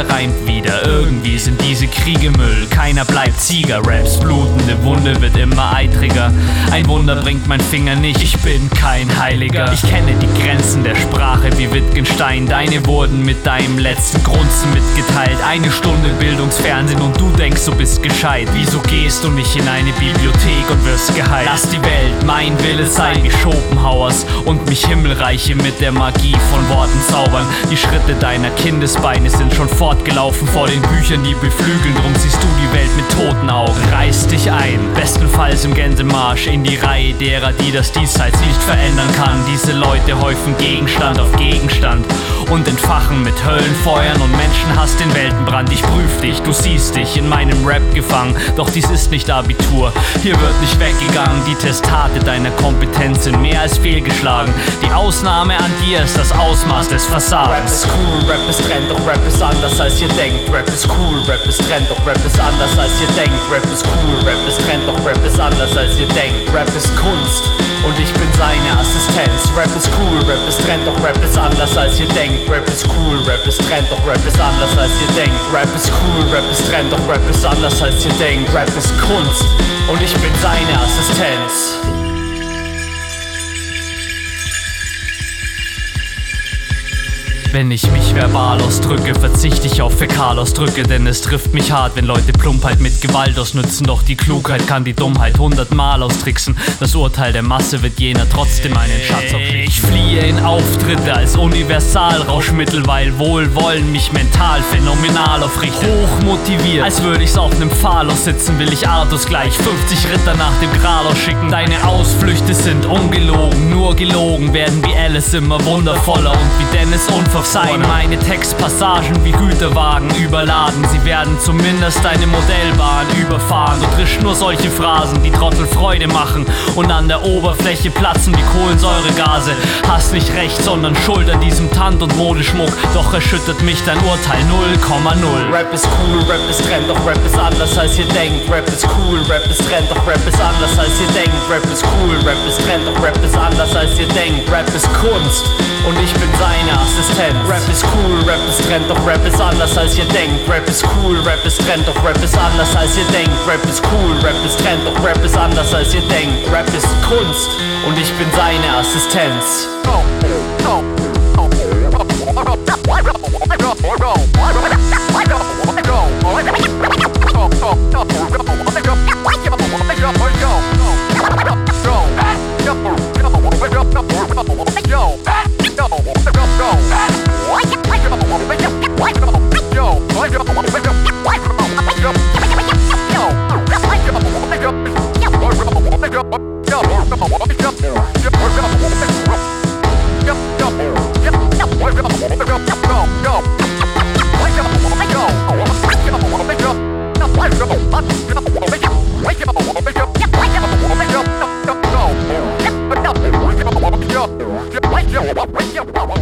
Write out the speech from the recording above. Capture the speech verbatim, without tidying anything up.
jeder reimt wieder. Irgendwie sind diese Kriege Müll, keiner bleibt Sieger. Raps blutende Wunde wird immer eitriger. Ein Wunder bringt mein Finger nicht, ich bin kein Heiliger. Ich kenne die Grenzen der Sprache wie Wittgenstein. Deine wurden mit deinem letzten Grunzen mitgeteilt. Eine Stunde Bildungsfernsehen und du denkst, du bist gescheit. Wieso gehst du nicht in eine Bibliothek und wirst geheilt? Lass die Welt mein Wille sein wie Schopenhauers und mich Himmelreiche mit der Magie von Worten zaubern. Die Schritte deiner Kindesbeine sind schon fortgelaufen vor den Büchern, die beflügeln. Drum siehst du die Welt mit toten Augen. Reiß dich ein, bestenfalls im Gänsemarsch in die Reihe derer, die das Diesseits nicht verändern kann. Diese Leute häufen Gegenstand auf Gegenstand und entfachen mit Höllenfeuern und Menschenhass den Weltenbrand. Ich prüf dich, du siehst dich in meinem Rap gefangen, doch dies ist nicht Abitur. Hier wird nicht weggegangen, die Testate deiner Kompetenz sind mehr als fehlgeschlagen. Die Ausnahme an dir ist das Ausmaß des Versagens. Rap ist cool, Rap ist Trend, doch Rap ist anders als ihr denkt. Rap ist cool, Rap ist Trend, doch Rap ist anders als ihr denkt. Rap ist cool, Rap ist Trend, doch Rap ist anders als ihr denkt. Rap ist Kunst und ich bin seine Assistenz. Rap ist cool, Rap ist Trend, doch Rap ist anders als ihr denkt. Rap ist cool, Rap ist Trend, doch Rap ist anders als ihr denkt. Rap ist cool, Rap ist Trend, doch Rap ist anders als ihr denkt. Rap ist Kunst und ich bin seine Assistenz. Wenn ich mich verbal ausdrücke, verzichte ich auf Fäkalausdrücke, denn es trifft mich hart, wenn Leute Plumpheit mit Gewalt ausnützen. Doch die Klugheit kann die Dummheit hundertmal austricksen. Das Urteil der Masse wird jener trotzdem einen Schatz aufschließen. Ich fliehe in Auftritte als Universalrauschmittel, weil Wohlwollen mich mental phänomenal aufrichtet. Hochmotiviert, als würde ich's auf nem Pfahlus sitzen, will ich Artus gleich fünfzig Ritter nach dem Gral schicken. Deine Ausflüchte sind ungelogen, nur gelogen werden wie Alice immer wundervoller und wie Dennis unverfällig. Sein. Meine Textpassagen wie Güterwagen überladen. Sie werden zumindest deine Modellbahn überfahren. Du trischst nur solche Phrasen, die Trottel Freude machen und an der Oberfläche platzen wie Kohlensäuregase. Hast nicht recht, sondern Schuld an diesem Tant- und Modeschmuck. Doch erschüttert mich dein Urteil null Komma null. Rap ist cool, Rap ist Trend, doch Rap ist anders als ihr denkt. Rap ist cool, Rap ist Trend, doch Rap ist anders als ihr denkt. Rap ist cool, Rap ist Trend, doch Rap ist anders als ihr denkt. Rap ist Kunst und ich bin seine Assistenz. Rap ist cool, Rap ist Trend, doch Rap ist anders als ihr denkt. Rap ist cool, Rap ist Trend, doch Rap ist anders als ihr denkt. Rap ist cool, Rap ist Trend, doch Rap ist anders als ihr denkt. Rap ist Kunst und ich bin seine Assistenz. Yo,